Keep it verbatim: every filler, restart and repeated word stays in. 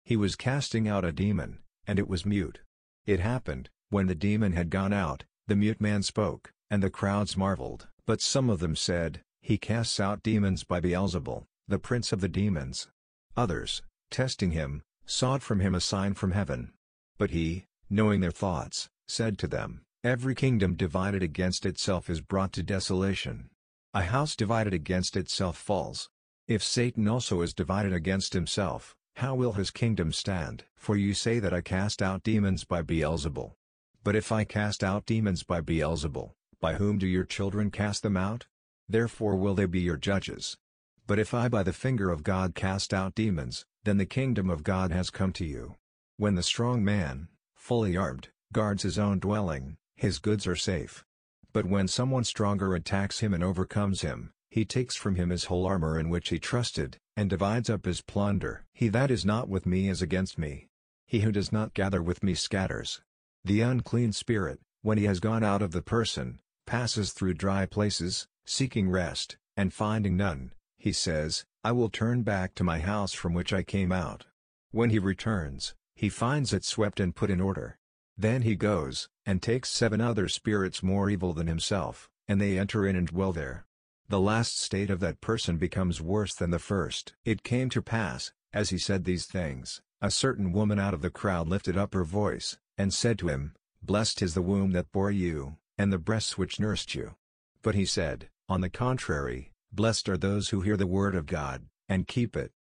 He was casting out a demon, and it was mute. It happened, when the demon had gone out, the mute man spoke, and the crowds marveled. But some of them said, He casts out demons by Beelzebul, the prince of the demons. Others, testing him, sought from him a sign from heaven. But he, knowing their thoughts, said to them, Every kingdom divided against itself is brought to desolation. A house divided against itself falls. If Satan also is divided against himself, how will his kingdom stand? For you say that I cast out demons by Beelzebul. But if I cast out demons by Beelzebul, by whom do your children cast them out? Therefore will they be your judges. But if I by the finger of God cast out demons, then the kingdom of God has come to you. When the strong man, fully armed, guards his own dwelling, his goods are safe. But when someone stronger attacks him and overcomes him, he takes from him his whole armor in which he trusted, and divides up his plunder. He that is not with me is against me. He who does not gather with me scatters. The unclean spirit, when he has gone out of the person, passes through dry places, seeking rest, and finding none, he says, I will turn back to my house from which I came out. When he returns, he finds it swept and put in order. Then he goes, and takes seven other spirits more evil than himself, and they enter in and dwell there. The last state of that person becomes worse than the first. It came to pass, as he said these things, a certain woman out of the crowd lifted up her voice, and said to him, Blessed is the womb that bore you, and the breasts which nursed you. But he said, On the contrary, blessed are those who hear the word of God, and keep it.